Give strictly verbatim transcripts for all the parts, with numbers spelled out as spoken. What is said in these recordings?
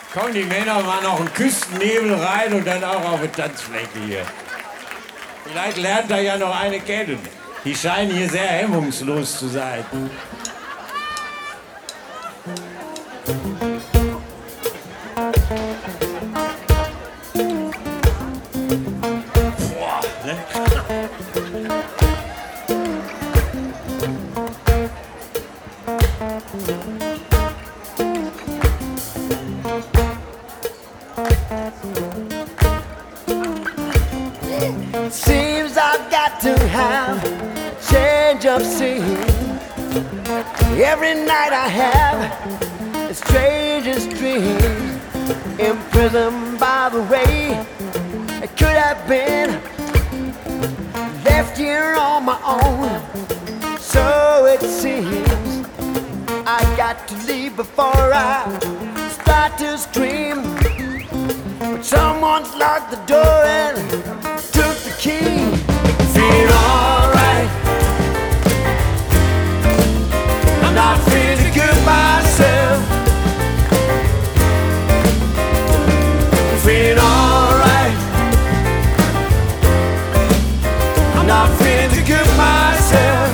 Kommen die Männer mal noch einen Küstennebel rein und dann auch auf die Tanzfläche hier. Vielleicht lernt er ja noch eine kennen. Die scheinen hier sehr hemmungslos zu sein. Boah, ne? Seems I've got to have change of scene. Every night I have the strangest dreams. Imprisoned by the way it could have been. Left here on my own, so it seems. I got to leave before I start to scream. But someone's locked the door and took the key. Feel alright. I'm not feeling good myself. Feeling alright. I'm not feeling good myself.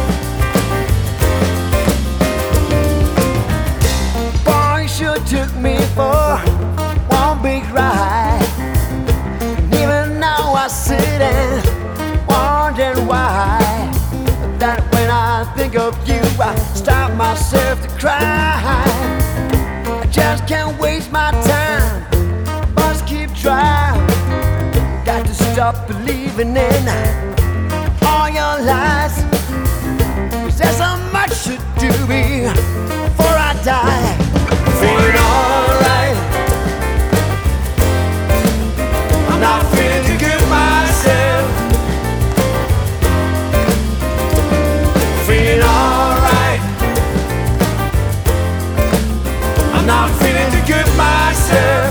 Boy, sure took me for one big ride. And even now I sit and wondering why. That when I think of you, I stop myself to cry. I just can't waste my time, must keep trying. Got to stop believing in all your lies. 'Cause there's so much to do before I die. Feeling alright. I'm not feeling good myself. Feeling alright. I'm not feeling too good myself.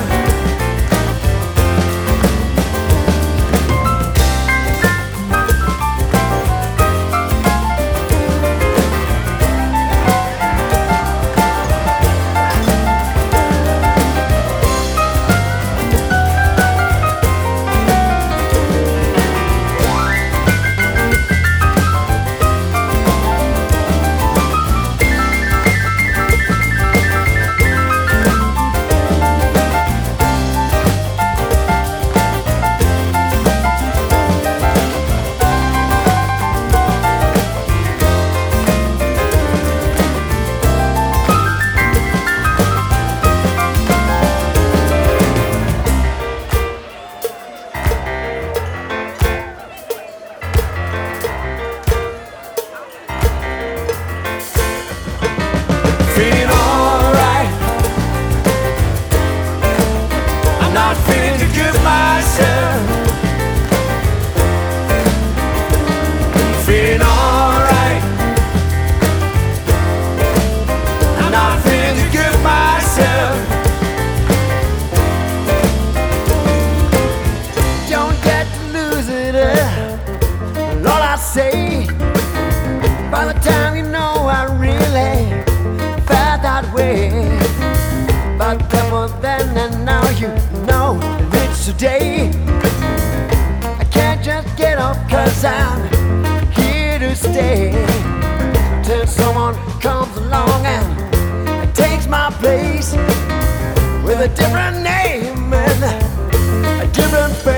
Feeling alright. I'm not feeling too good myself. Feeling alright. I'm not feeling too good myself. Don't get to lose it, uh, all I say. By the time you know I really felt that way. But before then and now you know it's today. I can't just get up 'cause I'm here to stay. Till someone comes along and takes my place with a different name and a different face.